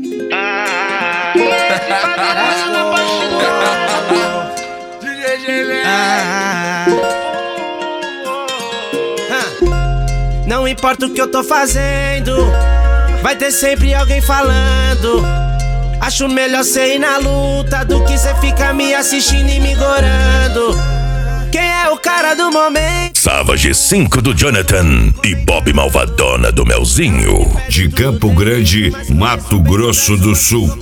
Não importa o que eu tô fazendo, vai ter sempre alguém falando. Acho melhor cê ir na luta do que cê ficar me assistindo e me gorando. Quem é o cara do momento? Savage 5 do Jonathan e Bob Malvadona do Melzinho. De Campo Grande, Mato Grosso do Sul.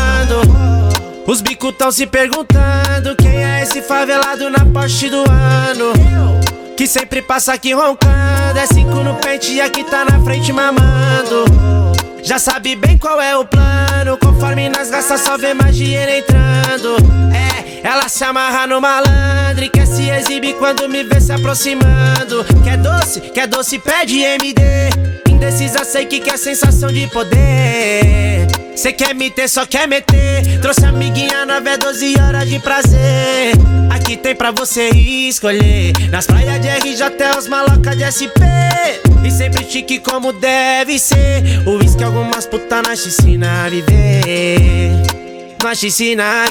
Os bicos tão se perguntando quem é esse favelado na Porsche do ano, que sempre passa aqui roncando. É 5 no pente e aqui tá na frente mamando. Já sabe bem qual é o plano, conforme nas gastas só vê mais dinheiro entrando. Ela se amarra no malandro e quer se exibir quando me vê se aproximando. Quer doce, pede MD. Indecisa, sei que quer sensação de poder. Cê quer me ter, só quer meter. Trouxe amiguinha nova, é 12 horas de prazer. Aqui tem pra você escolher. Nas praias de RJ até os malocas de SP. E sempre chique como deve ser. O uísque, algumas putas na piscina a viver. Nós te ensina a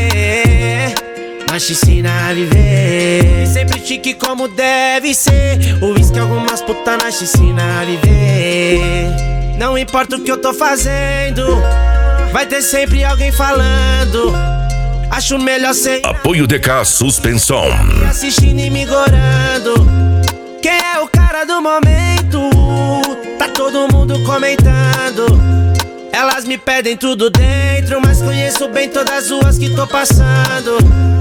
viver. Nós te ensina a viver. E sempre chique como deve ser. O uísque, algumas putas na piscina a viver. Não importa o que eu tô fazendo, vai ter sempre alguém falando. Acho melhor ser Apoio DK Suspensão, assistindo e me gorando. Quem é o cara do momento? Tá todo mundo comentando. Elas me pedem tudo dentro, mas conheço bem todas as ruas que tô passando.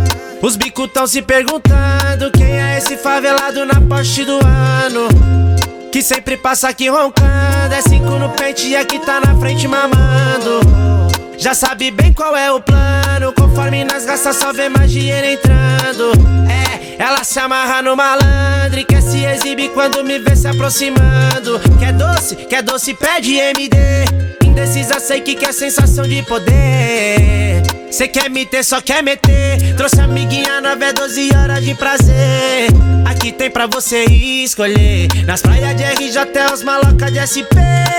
Os bicos tão se perguntando quem é esse favelado na Porsche do ano, que sempre passa aqui roncando. É 5 no pente e aqui tá na frente mamando. Já sabe bem qual é o plano, conforme nas gastas só vê mais dinheiro entrando. Ela se amarra no malandro e quer se exibir quando me vê se aproximando. Quer doce, pede MD. Indecisa, sei que quer sensação de poder. Cê quer me ter, só quer meter. Trouxe amiguinha nova, é 12 horas de prazer. Aqui tem pra você escolher. Nas praias de RJ até os malocas de SP.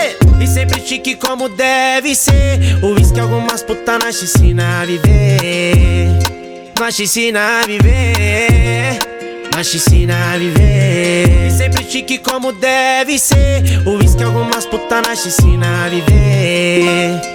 E sempre chique como deve ser. O uísque, algumas putas na piscina a viver. Nós te ensina a viver. Nós te ensina a viver. E sempre chique como deve ser. O uísque, algumas putas na piscina a viver.